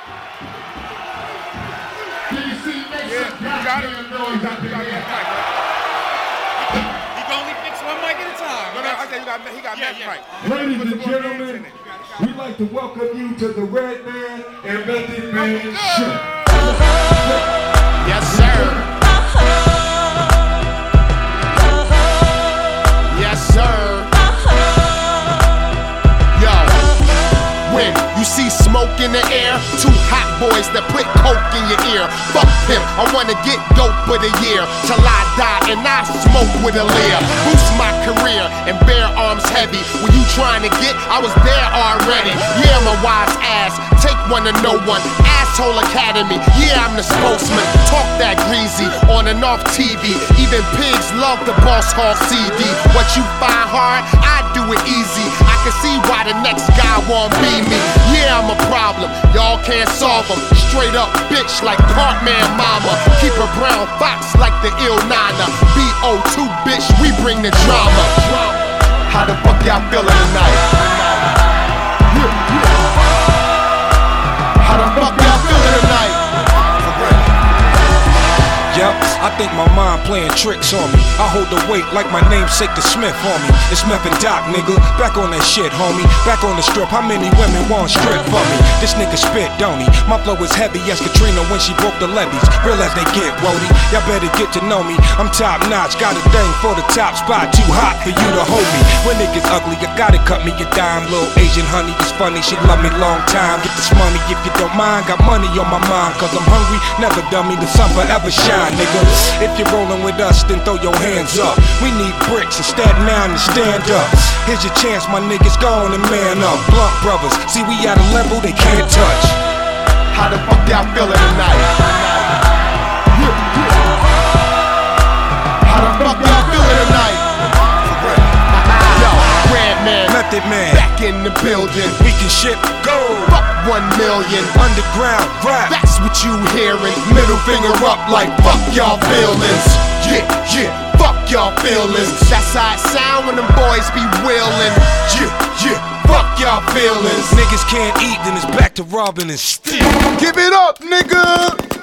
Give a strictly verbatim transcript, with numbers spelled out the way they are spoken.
Yeah, you got it. You got, you got that mic, right? He can only fix one mic at a time. No, no, I said you got, he got Yeah, that yeah. mic. Ladies and gentlemen, we'd like to welcome you to the Red Man and Method Man Show. Yes, sir. Yes, sir. Yo, when you see smoke in the air, two hot boys that put coke in your ear. Fuck pimp, I wanna get dope for the year. Till I die and I smoke with a leer. Boost my career and bear arms heavy. When you trying to get, I was there already. Yeah, I'm a wise ass, take one to no one. Asshole Academy, yeah, I'm the spokesman. Talk that greasy, on and off T V. Even pigs love the Boss Hall C D. What you find hard, I do it easy. I can see why the next guy won't be me. Yeah, I'm a problem, y'all can't solve them. Straight up bitch like Cartman Mama. Keep a brown fox like the ill Nana. B O two bitch, we bring the drama. How the fuck y'all feeling tonight? How the fuck y'all feeling tonight? Yep, I think my mind playing tricks on me. I hold the weight like my namesake the Smith on me. It's Meth and Doc, nigga. Back on that shit, homie. Back on the strip. How many women want strip for me? This nigga spit, don't he? My flow is heavy as Katrina when she broke the levees. Real as they get, Wody. Y'all better get to know me. I'm top notch. Got a thing for the top spot. Too hot for you to hold me. When it gets ugly, you gotta cut me a dime. Little Asian honey is funny. She love me long time. Get this money if you don't mind. Got money on my mind. Cause I'm hungry. Never dummy. The sun forever shine, nigga. If you're rolling with us, then throw your hands up. We need bricks and Staten Island to stand up. Here's your chance, my niggas, go on and man up. Blunt brothers, see we at a level they can't touch. How the fuck y'all feeling tonight? How the fuck y'all feeling tonight? Yo, Red Man, Method Man, back in the building. we can ship gold. Fuck one million. Underground rap. That's what you hearing. Middle finger up like fuck y'all feelings. Yeah, yeah, fuck y'all feelings. That's how it sound when them boys be wheeling. Yeah, yeah, fuck y'all feelings. Niggas can't eat, then it's back to robbing and stealing. Give it up, nigga.